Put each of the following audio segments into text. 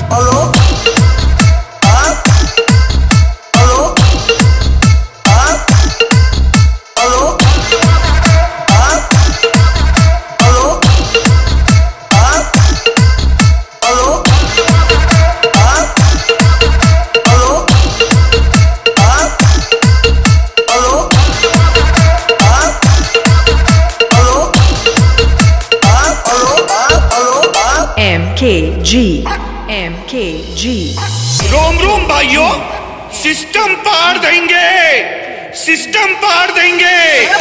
MKG MKG रोम रोम भाइयों, system पार देंगे, system पार देंगे।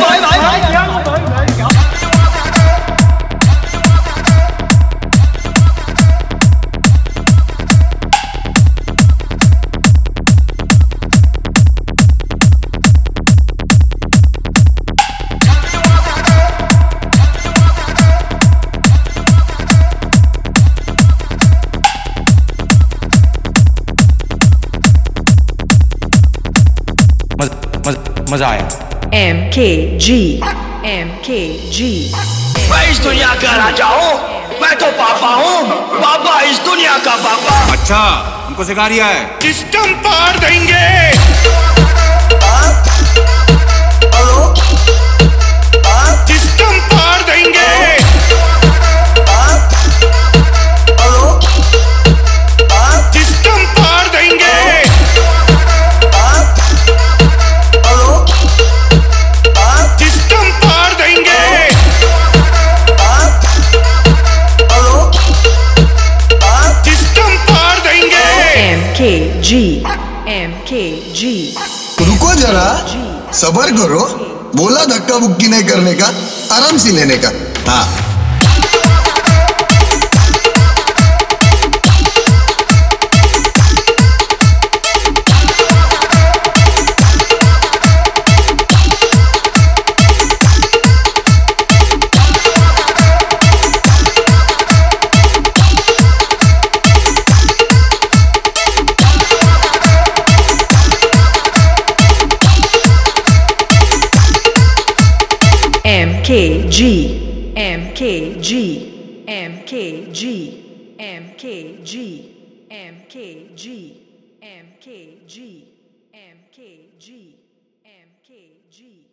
मजा आया। MKG MKG मैं इस दुनिया का राजा हूँ, मैं तो पापा हूँ, पापा इस दुनिया का पापा। अच्छा, हमको सिखा रिया है। सिस्टम पार देंगे। सिस्टम पार देंगे। सिस्टम पार देंगे। सिस्टम पार देंगे। सिस्टम पार देंगे। MKG MKG रुको जरा, सबर करो। बोला धक्का बुक्की नहीं करने का, आराम से लेने का। हाँ, MKG MKG MKG MKG MKG MKG MKG MKG